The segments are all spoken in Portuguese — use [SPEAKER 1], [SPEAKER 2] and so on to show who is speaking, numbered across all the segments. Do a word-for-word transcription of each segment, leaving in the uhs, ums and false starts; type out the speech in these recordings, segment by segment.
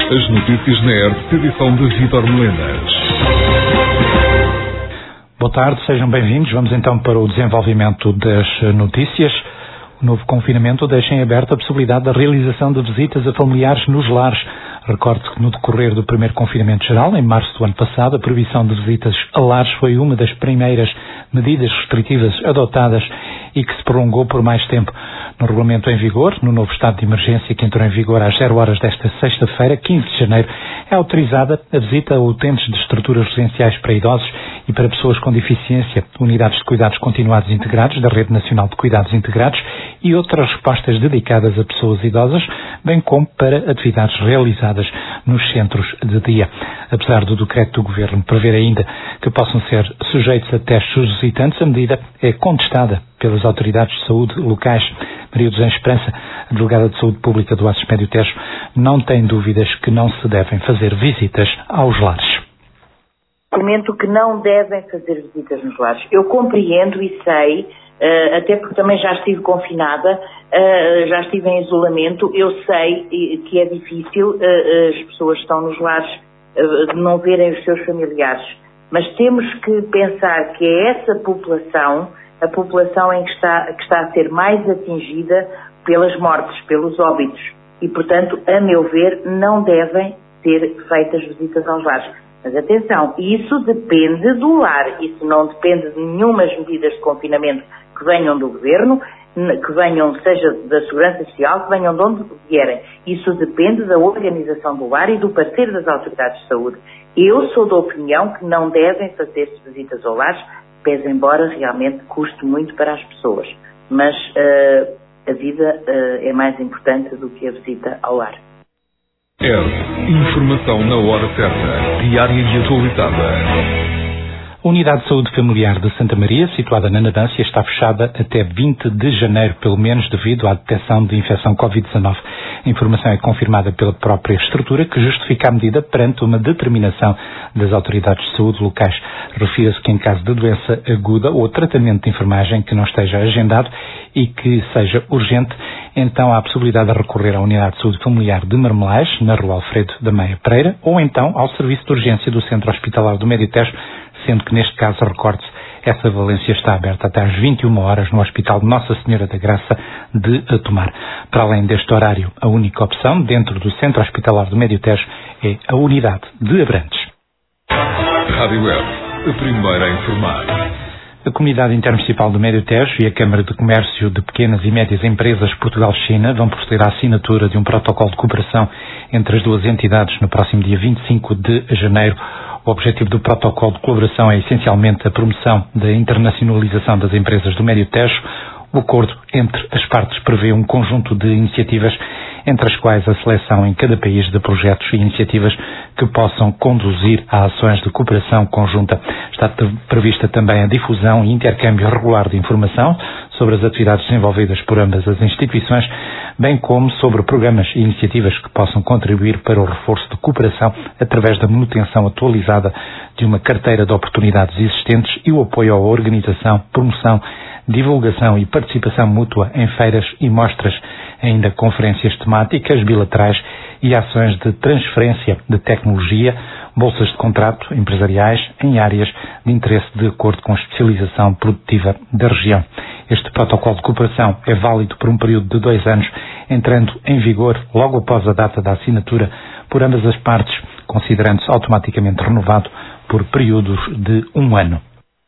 [SPEAKER 1] As notícias na E R T, edição de Vítor Melenas.
[SPEAKER 2] Boa tarde, sejam bem-vindos. Vamos então para o desenvolvimento das notícias. O novo confinamento deixa em aberto a possibilidade da realização de visitas a familiares nos lares. Recorde que no decorrer do primeiro confinamento geral, em março do ano passado, a proibição de visitas a lares foi uma das primeiras medidas restritivas adotadas e que se prolongou por mais tempo. No regulamento em vigor, no novo estado de emergência que entrou em vigor às zero horas desta sexta-feira, quinze de janeiro, é autorizada a visita a utentes de estruturas residenciais para idosos e para pessoas com deficiência, unidades de cuidados continuados integrados da Rede Nacional de Cuidados Integrados e outras respostas dedicadas a pessoas idosas, bem como para atividades realizadas nos centros de dia. Apesar do decreto do Governo prever ainda que possam ser sujeitos a testes suscitantes, a medida é contestada pelas autoridades de saúde locais. Maria dos Anjos Esperança, a delegada de saúde pública do Aços Médio Tejo, não tem dúvidas que não se devem fazer visitas aos lares.
[SPEAKER 3] Comento que não devem fazer visitas nos lares. Eu compreendo e sei, uh, até porque também já estive confinada, uh, já estive em isolamento, eu sei que é difícil, uh, as pessoas que estão nos lares uh, não verem os seus familiares. Mas temos que pensar que é essa população, a população em que está, que está a ser mais atingida pelas mortes, pelos óbitos. E, portanto, a meu ver, não devem ser feitas visitas aos lares. Mas atenção, isso depende do lar, isso não depende de nenhumas medidas de confinamento que venham do Governo, que venham, seja da Segurança Social, que venham de onde vierem. Isso depende da organização do lar e do parecer das autoridades de saúde. Eu sou da opinião que não devem fazer-se visitas ao lar, pese embora realmente custe muito para as pessoas. Mas uh, a vida uh, é mais importante do que a visita ao lar.
[SPEAKER 1] E R T, informação na hora certa, diária e atualizada.
[SPEAKER 2] A Unidade de Saúde Familiar de Santa Maria, situada na Nadância, está fechada até vinte de janeiro, pelo menos devido à detecção de infecção covid dezanove. A informação é confirmada pela própria estrutura, que justifica a medida perante uma determinação das autoridades de saúde locais. Refira-se que em caso de doença aguda ou tratamento de enfermagem que não esteja agendado e que seja urgente, então há a possibilidade de recorrer à Unidade de Saúde Familiar de Marmelais, na Rua Alfredo da Meia Pereira, ou então ao Serviço de Urgência do Centro Hospitalar do Médio Tejo, sendo que neste caso, recorde-se, essa valência está aberta até às vinte e uma horas no Hospital de Nossa Senhora da Graça de Tomar. Para além deste horário, a única opção dentro do Centro Hospitalar do Médio Tejo é a Unidade de Abrantes.
[SPEAKER 1] Rádio E R T, a primeira a informar.
[SPEAKER 2] A Comunidade Intermunicipal do Médio Tejo e a Câmara de Comércio de Pequenas e Médias Empresas Portugal-China vão proceder à assinatura de um protocolo de cooperação entre as duas entidades no próximo dia vinte e cinco de janeiro. O objetivo do protocolo de colaboração é essencialmente a promoção da internacionalização das empresas do Médio Tejo. O acordo entre as partes prevê um conjunto de iniciativas, entre as quais a seleção em cada país de projetos e iniciativas que possam conduzir a ações de cooperação conjunta. Está prevista também a difusão e intercâmbio regular de informação sobre as atividades desenvolvidas por ambas as instituições, bem como sobre programas e iniciativas que possam contribuir para o reforço de cooperação através da manutenção atualizada de uma carteira de oportunidades existentes e o apoio à organização, promoção, divulgação e participação mútua em feiras e mostras, ainda conferências temáticas, bilaterais e ações de transferência de tecnologia, bolsas de contrato empresariais em áreas de interesse de acordo com a especialização produtiva da região. Este protocolo de cooperação é válido por um período de dois anos, entrando em vigor logo após a data da assinatura por ambas as partes, considerando-se automaticamente renovado por períodos de um ano.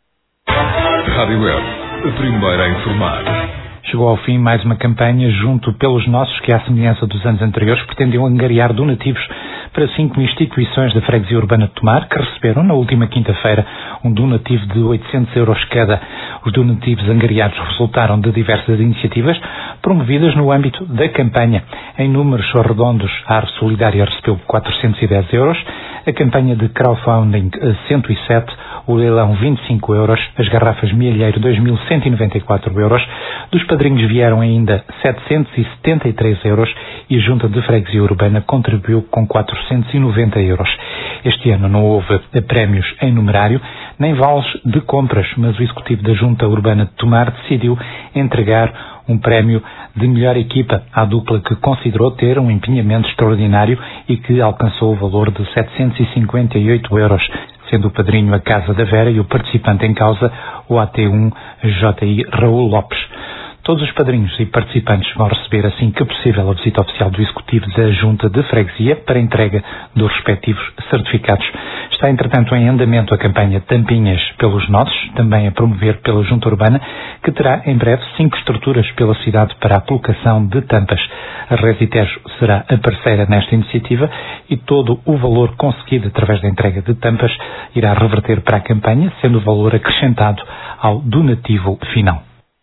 [SPEAKER 1] Rádio E R T, a primeira a informar.
[SPEAKER 2] Chegou ao fim mais uma campanha junto pelos nossos que, à semelhança dos anos anteriores, pretendiam angariar donativos para cinco instituições da Freguesia Urbana de Tomar, que receberam na última quinta-feira um donativo de oitocentos euros cada. Os donativos angariados resultaram de diversas iniciativas promovidas no âmbito da campanha. Em números redondos, a Árvore Solidária recebeu quatrocentos e dez euros, a campanha de crowdfunding cento e sete, o leilão vinte e cinco euros, as garrafas Mielheiro dois mil cento e noventa e quatro euros, dos padrinhos vieram ainda setecentos e setenta e três euros e a Junta de Freguesia Urbana contribuiu com quatrocentos e noventa euros. Este ano não houve prémios em numerário, nem vales de compras, mas o Executivo da Junta Urbana de Tomar decidiu entregar um prémio de melhor equipa à dupla que considerou ter um empenhamento extraordinário e que alcançou o valor de setecentos e cinquenta e oito euros, sendo o padrinho a Casa da Vera e o participante em causa o A T um J I Raul Lopes. Todos os padrinhos e participantes vão receber, assim que possível, a visita oficial do Executivo da Junta de Freguesia para entrega dos respectivos certificados. Está, entretanto, em andamento a campanha Tampinhas pelos Nossos, também a promover pela Junta Urbana, que terá em breve cinco estruturas pela cidade para a colocação de tampas. A Resitejo será a parceira nesta iniciativa e todo o valor conseguido através da entrega de tampas irá reverter para a campanha, sendo o valor acrescentado ao donativo final.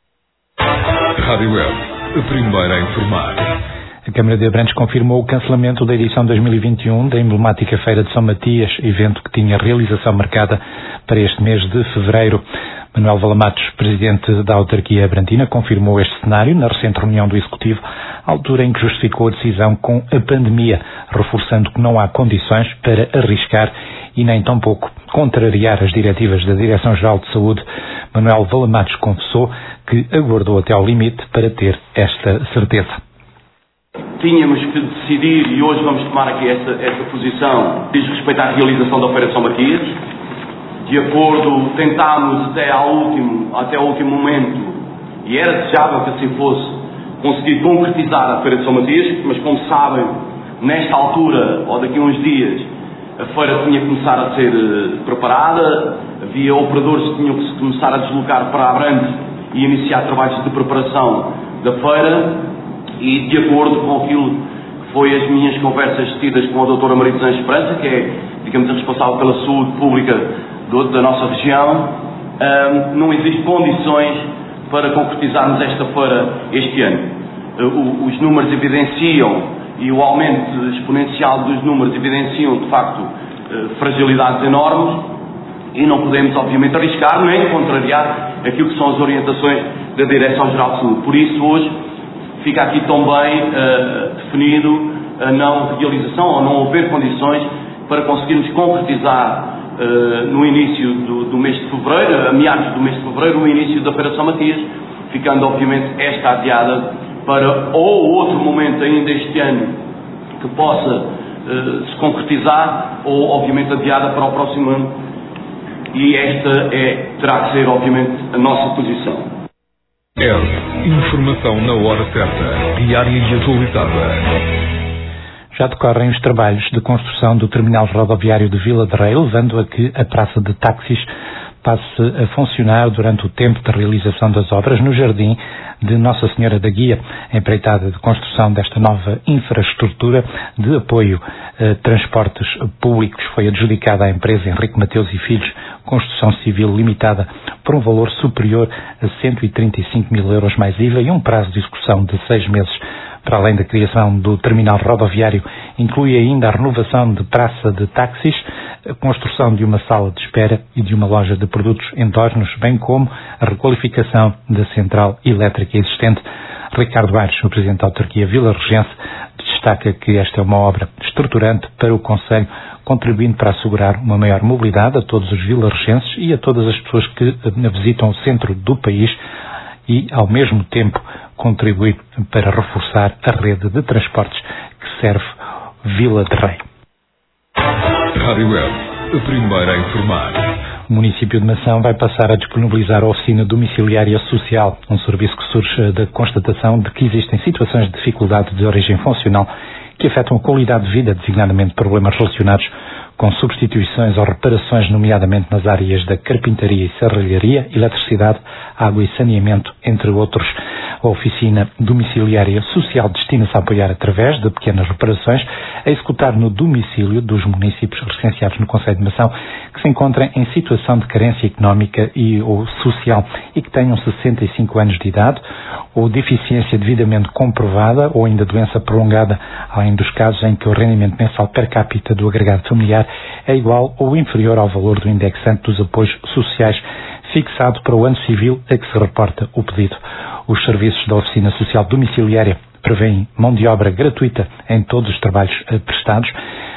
[SPEAKER 1] Rádio Web, a primeira a informar.
[SPEAKER 2] A Câmara de Abrantes confirmou o cancelamento da edição dois mil e vinte e um da emblemática Feira de São Matias, evento que tinha realização marcada para este mês de fevereiro. Manuel Valamatos, presidente da autarquia abrantina, confirmou este cenário na recente reunião do Executivo, à altura em que justificou a decisão com a pandemia, reforçando que não há condições para arriscar e nem tampouco contrariar as diretivas da Direção-Geral de Saúde. Manuel Valamatos confessou que aguardou até ao limite para ter esta certeza.
[SPEAKER 4] Tínhamos que decidir, e hoje vamos tomar aqui esta, esta posição, diz respeito à realização da Feira de São Matias. De acordo, tentámos até ao último, até ao último momento, e era desejável que assim fosse, conseguir concretizar a Feira de São Matias, mas como sabem, nesta altura, ou daqui a uns dias, a feira tinha que começar a ser preparada, havia operadores que tinham que se começar a deslocar para Abrantes e iniciar trabalhos de preparação da feira, e de acordo com aquilo que foi as minhas conversas tidas com a doutora Maria dos Anjos Esperança, que é, digamos, a responsável pela saúde pública do, da nossa região, um, não existem condições para concretizarmos esta feira este ano. Uh, os números evidenciam, e o aumento exponencial dos números evidenciam, de facto, uh, fragilidades enormes, e não podemos, obviamente, arriscar nem contrariar aquilo que são as orientações da Direção-Geral de Saúde. Por isso, hoje, fica aqui também uh, definido a não realização ou não haver condições para conseguirmos concretizar uh, no início do, do mês de fevereiro, a meados do mês de fevereiro, o início da Feira de São Matias, ficando obviamente esta adiada para ou outro momento ainda este ano que possa uh, se concretizar, ou obviamente adiada para o próximo ano, e esta é, terá que ser obviamente a nossa posição.
[SPEAKER 1] R. Informação na hora certa, diária e atualizada.
[SPEAKER 2] Já decorrem os trabalhos de construção do terminal rodoviário de Vila de Rei, levando a que a praça de táxis passe a funcionar durante o tempo de realização das obras no jardim de Nossa Senhora da Guia. A empreitada de construção desta nova infraestrutura de apoio a transportes públicos foi adjudicada à empresa Henrique Mateus e Filhos, Construção Civil Limitada, por um valor superior a cento e trinta e cinco mil euros mais I V A e um prazo de execução de seis meses. Para além da criação do terminal rodoviário, inclui ainda a renovação de praça de táxis, a construção de uma sala de espera e de uma loja de produtos endógenos, bem como a requalificação da central elétrica existente. Ricardo Aires, o presidente da autarquia Vila Regense, destaca que esta é uma obra estruturante para o concelho, contribuindo para assegurar uma maior mobilidade a todos os vilarregenses e a todas as pessoas que visitam o centro do país e, ao mesmo tempo, contribuir para reforçar a rede de transportes que serve Vila de Rei.
[SPEAKER 1] Rádio Web, a primeira a informar.
[SPEAKER 2] O município de Mação vai passar a disponibilizar a oficina domiciliária social, um serviço que surge da constatação de que existem situações de dificuldade de origem funcional que afetam a qualidade de vida, designadamente problemas relacionados com substituições ou reparações, nomeadamente nas áreas da carpintaria e serralharia, eletricidade, água e saneamento, entre outros. A oficina domiciliária social destina-se a apoiar, através de pequenas reparações, a executar no domicílio dos municípios recenseados no concelho de Mação, que se encontrem em situação de carência económica e ou social e que tenham sessenta e cinco anos de idade, ou deficiência devidamente comprovada, ou ainda doença prolongada, além dos casos em que o rendimento mensal per capita do agregado familiar é igual ou inferior ao valor do indexante dos apoios sociais fixado para o ano civil a que se reporta o pedido. Os serviços da oficina social domiciliária prevêem mão de obra gratuita em todos os trabalhos prestados,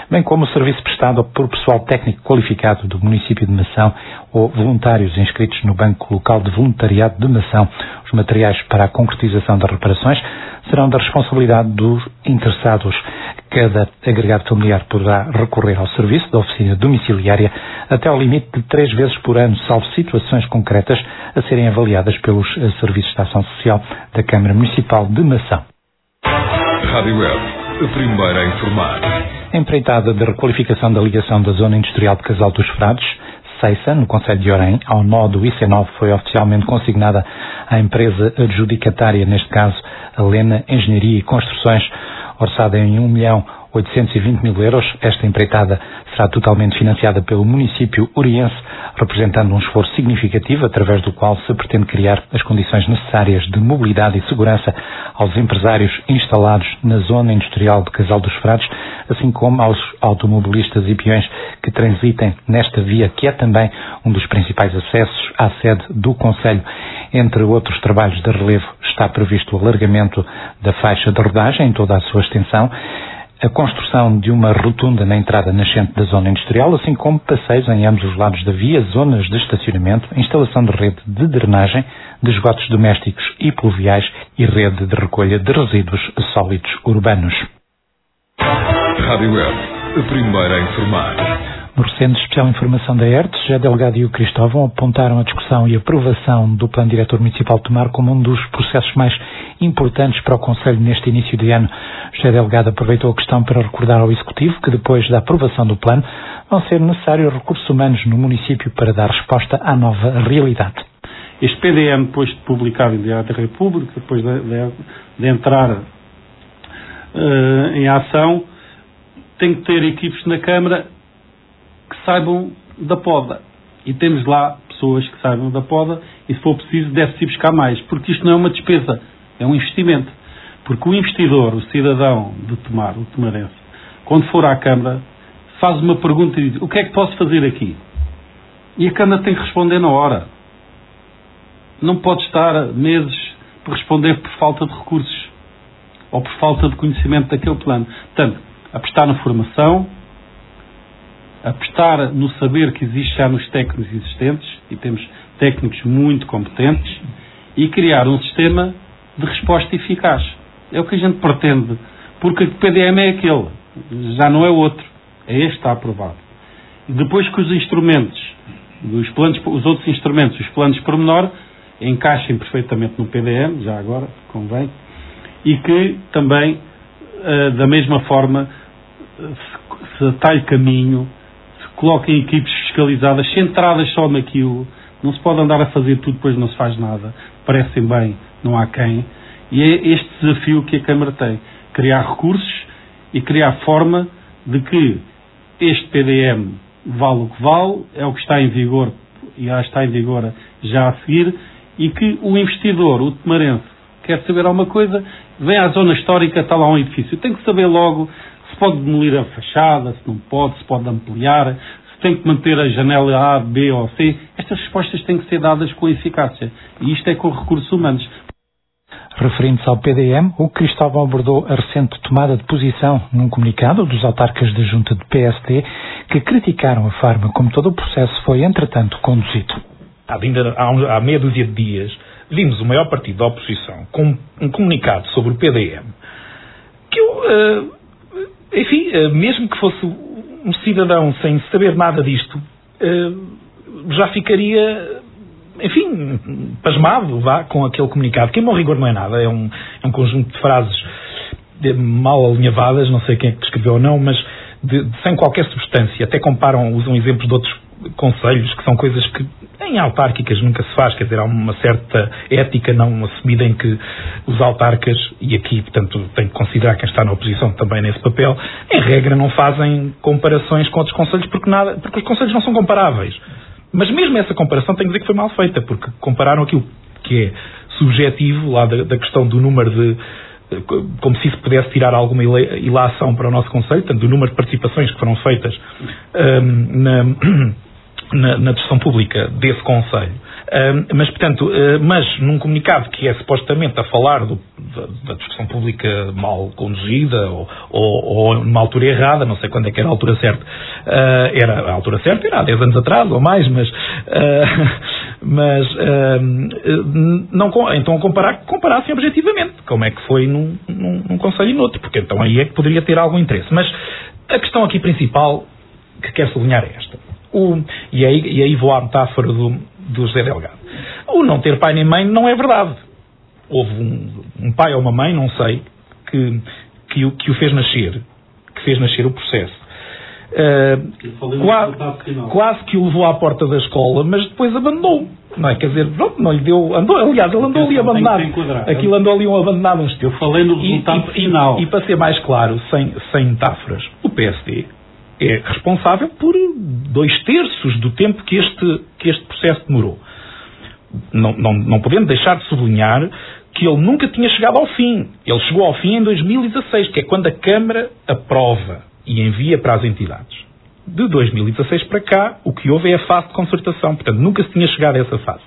[SPEAKER 2] bem como o serviço prestado por pessoal técnico qualificado do município de Mação ou voluntários inscritos no Banco Local de Voluntariado de Mação. Os materiais para a concretização das reparações serão da responsabilidade dos interessados. Cada agregado familiar poderá recorrer ao serviço da oficina domiciliária até ao limite de três vezes por ano, salvo situações concretas a serem avaliadas pelos serviços de ação social da Câmara Municipal de Mação.
[SPEAKER 1] Rádio Web, a primeira a informar.
[SPEAKER 2] A empreitada de requalificação da ligação da Zona Industrial de Casal dos Frades, Ceiça, no concelho de Orém, ao nó do I C nove, foi oficialmente consignada à empresa adjudicatária, neste caso a Lena Engenharia e Construções, orçada em um milhão oitocentos e vinte mil euros. Esta empreitada será totalmente financiada pelo município oriense, representando um esforço significativo através do qual se pretende criar as condições necessárias de mobilidade e segurança aos empresários instalados na zona industrial de Casal dos Frades, assim como aos automobilistas e peões que transitem nesta via, que é também um dos principais acessos à sede do concelho. Entre outros trabalhos de relevo, está previsto o alargamento da faixa de rodagem em toda a sua extensão, a construção de uma rotunda na entrada nascente da zona industrial, assim como passeios em ambos os lados da via, zonas de estacionamento, instalação de rede de drenagem, de esgotos domésticos e pluviais e rede de recolha de resíduos sólidos urbanos.
[SPEAKER 1] Rádio Web, a primeira a informar.
[SPEAKER 2] No recente especial informação da E R T, José Delegado e o Cristóvão apontaram a discussão e aprovação do Plano Diretor Municipal de Tomar como um dos processos mais importantes para o Concelho neste início de ano. José Delegado aproveitou a questão para recordar ao Executivo que depois da aprovação do plano vão ser necessários recursos humanos no município para dar resposta à nova realidade.
[SPEAKER 5] Este P D M, depois de publicado em Diário da República, depois de, de, de entrar uh, em ação, tem que ter equipes na Câmara que saibam da poda. E temos lá pessoas que saibam da poda e, se for preciso, deve-se ir buscar mais. Porque isto não é uma despesa, é um investimento. Porque o investidor, o cidadão de Tomar, o tomarense, quando for à Câmara, faz uma pergunta e diz: o que é que posso fazer aqui? E a Câmara tem que responder na hora. Não pode estar meses por responder por falta de recursos ou por falta de conhecimento daquele plano. Portanto, apostar na formação, apostar no saber que existe já nos técnicos existentes, e temos técnicos muito competentes, e criar um sistema de resposta eficaz. É o que a gente pretende, porque o P D M é aquele, já não é outro, é este que está aprovado. E depois que os instrumentos, os, planos, os outros instrumentos, os planos pormenor, encaixem perfeitamente no P D M, já agora, convém, e que também, uh, da mesma forma, se, se atalhe caminho, se coloquem equipes fiscalizadas, centradas só naquilo. Não se pode andar a fazer tudo, depois não se faz nada. Parecem bem, não há quem. E é este desafio que a Câmara tem. Criar recursos e criar forma de que este P D M vale o que vale, é o que está em vigor, e já está em vigor já a seguir, e que o investidor, o tomarense, quer saber alguma coisa, vem à zona histórica, está lá um edifício. Tem que saber logo se pode demolir a fachada, se não pode, se pode ampliar, se tem que manter a janela A, B ou C. Estas respostas têm que ser dadas com eficácia. E isto é com recursos humanos.
[SPEAKER 2] Referindo-se ao P D M, o Cristóvão abordou a recente tomada de posição num comunicado dos autarcas da junta de P S D, que criticaram a forma como todo o processo foi, entretanto, conduzido.
[SPEAKER 6] Ainda há, há meia dúzia de dias, vimos o maior partido da oposição com um comunicado sobre o P D M, que eu, uh, enfim, uh, mesmo que fosse um cidadão sem saber nada disto, uh, já ficaria, enfim, pasmado, vá, com aquele comunicado, que em bom rigor não é nada, é um, é um conjunto de frases de, mal alinhavadas, não sei quem é que descreveu ou não, mas de, de, sem qualquer substância. Até comparam, usam exemplos de outros conselhos, que são coisas que em autárquicas nunca se faz, quer dizer, há uma certa ética não assumida em que os autarcas, e aqui, portanto, tem que considerar quem está na oposição também nesse papel, em regra não fazem comparações com outros conselhos, porque, nada, porque os conselhos não são comparáveis. Mas mesmo essa comparação tem que dizer que foi mal feita, porque compararam aquilo que é subjetivo, lá da, da questão do número de, como se isso pudesse tirar alguma ilação para o nosso conselho, portanto, do número de participações que foram feitas um, na... Na, na gestão pública desse conselho, Uh, mas, portanto, uh, mas num comunicado que é supostamente a falar do, da, da discussão pública mal conduzida ou, ou, ou numa altura errada, não sei quando é que era a altura certa, uh, era a altura certa, era há dez anos atrás ou mais, mas, uh, mas uh, não, então comparar, comparassem objetivamente como é que foi num, num, num conselho e noutro, porque então aí é que poderia ter algum interesse. Mas a questão aqui principal que quero sublinhar é esta. O, e, aí, e aí vou à metáfora do, do José Delgado. O não ter pai nem mãe não é verdade. Houve um, um pai ou uma mãe, não sei, que, que, o, que o fez nascer, que fez nascer o processo. Uh, quase, quase que o levou à porta da escola, mas depois abandonou. Não é? Quer dizer, pronto, não lhe deu. Andou, aliás, ele andou ali abandonado. Aquilo andou ali um abandonado uns tempos.
[SPEAKER 5] Eu falei no resultado
[SPEAKER 6] e,
[SPEAKER 5] final.
[SPEAKER 6] E, e para ser mais claro, sem, sem metáforas, o P S D é responsável por dois terços do tempo que este, que este processo demorou. Não, não, não podemos deixar de sublinhar que ele nunca tinha chegado ao fim. Ele chegou ao fim em dois mil e dezasseis, que é quando a Câmara aprova e envia para as entidades. De dois mil e dezasseis para cá, o que houve é a fase de concertação. Portanto, nunca se tinha chegado a essa fase.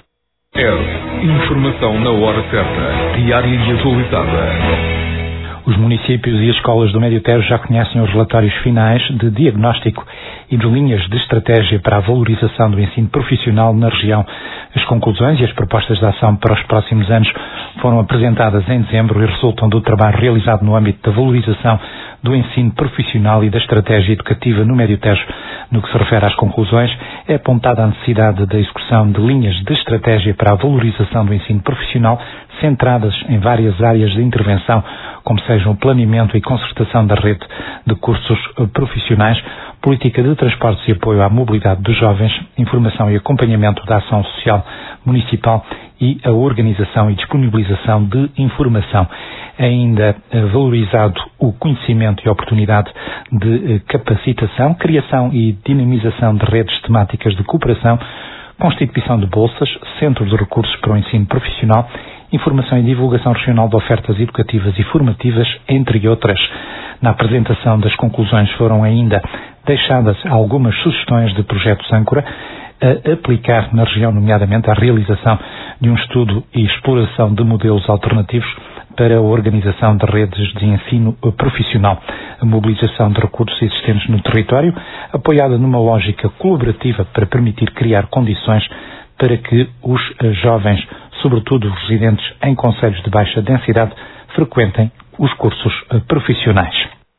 [SPEAKER 1] É informação na hora certa, diária e atualizada.
[SPEAKER 2] Os municípios e as escolas do Médio Tejo já conhecem os relatórios finais de diagnóstico e de linhas de estratégia para a valorização do ensino profissional na região. As conclusões e as propostas de ação para os próximos anos foram apresentadas em dezembro e resultam do trabalho realizado no âmbito da valorização do ensino profissional e da estratégia educativa no Médio Tejo. No que se refere às conclusões, é apontada a necessidade da execução de linhas de estratégia para a valorização do ensino profissional centradas em várias áreas de intervenção, como sejam o planeamento e concertação da rede de cursos profissionais, política de transportes e apoio à mobilidade dos jovens, informação e acompanhamento da ação social municipal e a organização e disponibilização de informação. Ainda valorizado o conhecimento e a oportunidade de capacitação, criação e dinamização de redes temáticas de cooperação, constituição de bolsas, centros de recursos para o ensino profissional, informação e divulgação regional de ofertas educativas e formativas, entre outras. Na apresentação das conclusões foram ainda deixadas algumas sugestões de projetos âncora a aplicar na região, nomeadamente a realização de um estudo e exploração de modelos alternativos para a organização de redes de ensino profissional, a mobilização de recursos existentes no território, apoiada numa lógica colaborativa para permitir criar condições para que os jovens, sobretudo os residentes em concelhos de baixa densidade, frequentem os cursos profissionais.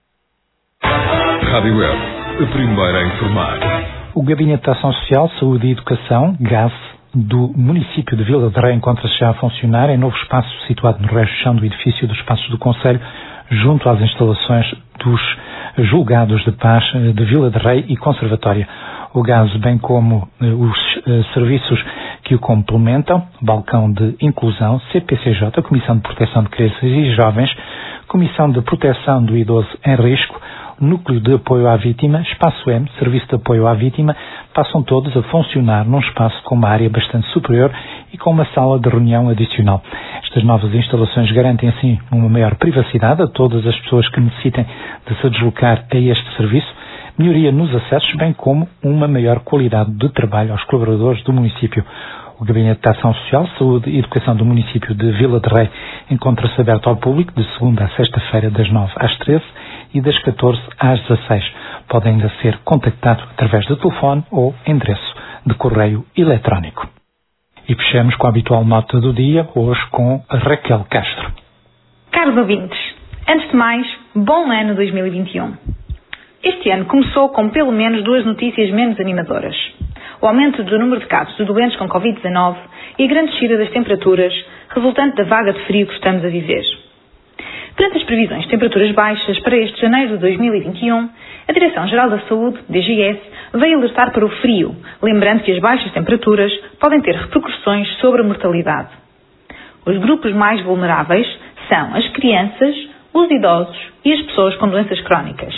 [SPEAKER 1] Rádio Web, a primeira a informar.
[SPEAKER 2] O Gabinete de Ação Social, Saúde e Educação, G A S, do município de Vila de Rei encontra-se já a funcionar em novo espaço situado no resto chão do edifício dos Passos do Concelho, junto às instalações dos julgados de paz de Vila de Rei e Conservatória. O G A S, bem como os uh, serviços que o complementam, Balcão de Inclusão, C P C J, Comissão de Proteção de Crianças e Jovens, Comissão de Proteção do Idoso em Risco, Núcleo de Apoio à Vítima, Espaço M, Serviço de Apoio à Vítima, passam todos a funcionar num espaço com uma área bastante superior e com uma sala de reunião adicional. Estas novas instalações garantem, assim, uma maior privacidade a todas as pessoas que necessitem de se deslocar a este serviço, melhoria nos acessos, bem como uma maior qualidade de trabalho aos colaboradores do município. O Gabinete de Ação Social, Saúde e Educação do município de Vila de Rei encontra-se aberto ao público de segunda a sexta-feira das nove às treze e das catorze às dezasseis. Pode ainda ser contactado através de telefone ou endereço de correio eletrónico. E fechamos com a habitual nota do dia, hoje com a Raquel Castro.
[SPEAKER 7] Caros ouvintes, antes de mais, bom ano dois mil e vinte e um. Este ano começou com pelo menos duas notícias menos animadoras. O aumento do número de casos de doentes com covid dezanove e a grande descida das temperaturas resultante da vaga de frio que estamos a viver. Perante as previsões de temperaturas baixas para este janeiro de dois mil e vinte e um, a Direção-Geral da Saúde, D G S, veio alertar para o frio, lembrando que as baixas temperaturas podem ter repercussões sobre a mortalidade. Os grupos mais vulneráveis são as crianças, os idosos e as pessoas com doenças crónicas.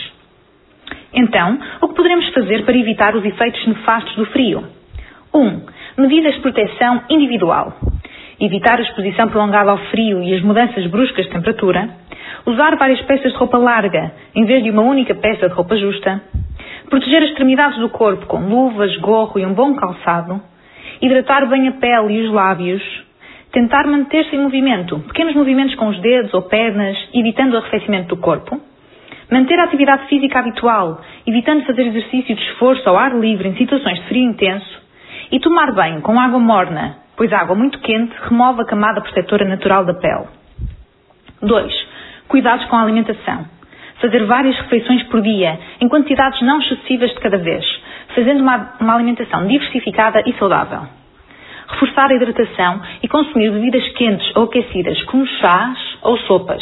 [SPEAKER 7] Então, o que poderemos fazer para evitar os efeitos nefastos do frio? um. Medidas de proteção individual. Evitar a exposição prolongada ao frio e as mudanças bruscas de temperatura. Usar várias peças de roupa larga, em vez de uma única peça de roupa justa. Proteger as extremidades do corpo com luvas, gorro e um bom calçado. hidratar bem a pele e os lábios, tentar manter-se em movimento, pequenos movimentos com os dedos ou pernas, evitando o arrefecimento do corpo, manter a atividade física habitual, evitando fazer exercício de esforço ao ar livre em situações de frio intenso, e tomar banho com água morna, pois a água muito quente remove a camada protetora natural da pele. dois. Cuidados com a alimentação. Fazer várias refeições por dia, em quantidades não excessivas de cada vez, fazendo uma, uma alimentação diversificada e saudável. Reforçar a hidratação e consumir bebidas quentes ou aquecidas, como chás ou sopas.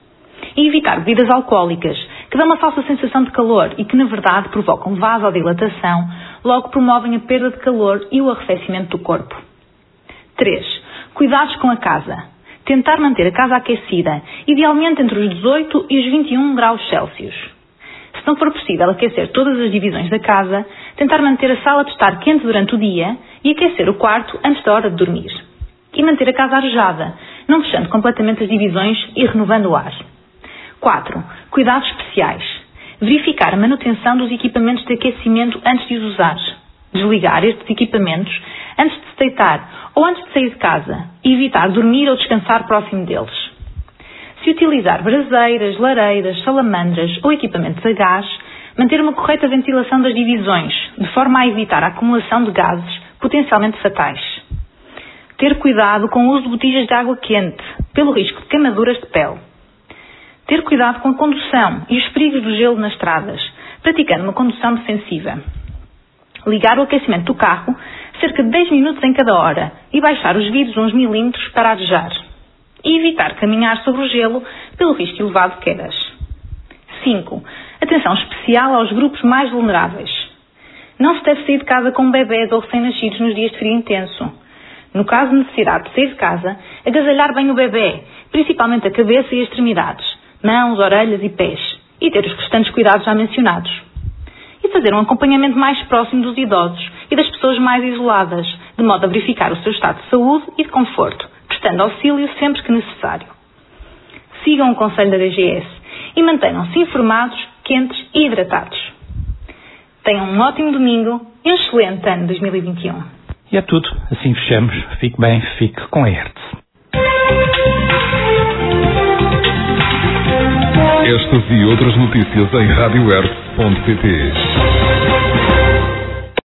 [SPEAKER 7] E evitar bebidas alcoólicas, que dão uma falsa sensação de calor e que, na verdade, provocam vasodilatação, logo promovem a perda de calor e o arrefecimento do corpo. três. Cuidados com a casa. Tentar manter a casa aquecida, idealmente entre os dezoito e os vinte e um graus Celsius. Se não for possível aquecer todas as divisões da casa, tentar manter a sala de estar quente durante o dia e aquecer o quarto antes da hora de dormir. E manter a casa arejada, não fechando completamente as divisões e renovando o ar. quatro. Cuidados especiais. Verificar a manutenção dos equipamentos de aquecimento antes de os usar. Desligar estes equipamentos antes de se deitar ou antes de sair de casa e evitar dormir ou descansar próximo deles. Se utilizar braseiras, lareiras, salamandras ou equipamentos a gás, manter uma correta ventilação das divisões, de forma a evitar a acumulação de gases potencialmente fatais. Ter cuidado com o uso de botijas de água quente, pelo risco de queimaduras de pele. Ter cuidado com a condução e os perigos do gelo nas estradas, praticando uma condução defensiva. Ligar o aquecimento do carro cerca de dez minutos em cada hora e baixar os vidros uns milímetros para arejar. E evitar caminhar sobre o gelo pelo risco elevado de quedas. cinco. Atenção especial aos grupos mais vulneráveis. Não se deve sair de casa com bebés ou recém-nascidos nos dias de frio intenso. No caso de necessidade de sair de casa, agasalhar bem o bebê, principalmente a cabeça e as extremidades, mãos, orelhas e pés, e ter os restantes cuidados já mencionados. E fazer um acompanhamento mais próximo dos idosos e das pessoas mais isoladas, de modo a verificar o seu estado de saúde e de conforto, prestando auxílio sempre que necessário. Sigam o conselho da D G S e mantenham-se informados, quentes e hidratados. Tenham um ótimo domingo e um excelente ano dois mil e vinte e um.
[SPEAKER 2] E é tudo. Assim fechamos. Fique bem, fique com a Hertz.
[SPEAKER 1] Estas e outras notícias em rádio hertz ponto pt.